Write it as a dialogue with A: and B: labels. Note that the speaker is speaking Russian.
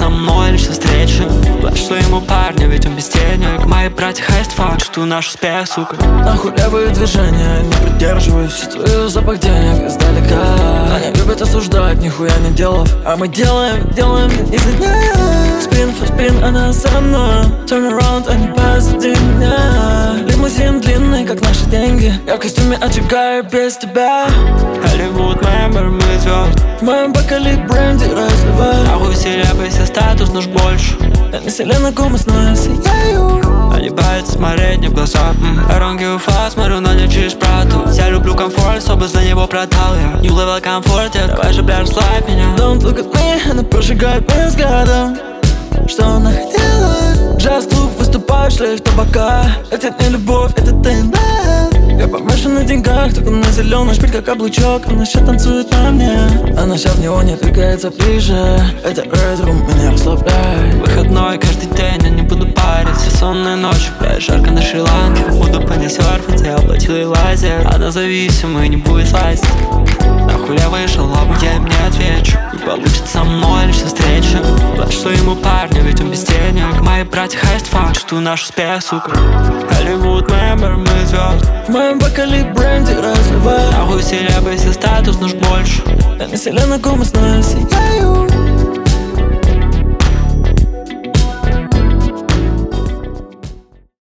A: со мной лишь на встрече. Плачь своему парню, ведь он без денег. Мои братья хайст факт, что наш успех, сука.
B: Нахуй левые движения, не придерживаюсь. Чувствую запах денег издалека. Они любят осуждать, нихуя не делав. А мы делаем изо дня. Спин for спин, она со мной. Turn around, они позади меня. Лимузин длинный, как наши деньги. Я в костюме отжигаю без тебя.
A: Hollywood member, мы звезд.
B: В моем бокале бренди разливаю.
A: Нахуй все рэпы, все статус наш больше.
B: Я не селена гумас, но я сияю.
A: Они боятся смотреть мне в глаза. I don't give a fuck, смотрю на них через правду. Я люблю комфорт, чтобы за него продал я. New level комфорте, давай же, бля, расслабь меня.
B: Don't look at me, она прожигает меня взглядом. Что она хотела? Джаз-клуб, выступаю, шлейф табака. Это не любовь, это ТНБ. Я помешан на деньгах, только на зеленый шпиль, как облучок. Она сейчас танцует на мне. Она сейчас в него не двигается ближе. Это рэд-рум, меня расслабляет.
A: Выходной каждый день, я не буду париться. Сонные ночи, бля, жарко на Шри-Ланке. Буду по ней серфить, я оплатил ей лазер. Она зависимая, не будет слазить. Нахуй я вышел, я им не отвечу. Не получится со мной лишь встреча. Плачь своему парню, ведь он без денег. Мои братья хайст факт, что наш успех, сука. Hollywood member, мы звезд.
B: В моем бокале бренди разливаю.
A: Нахуй все рэпы, все статус наш больше.
B: Я не селена гумас, но я сияю.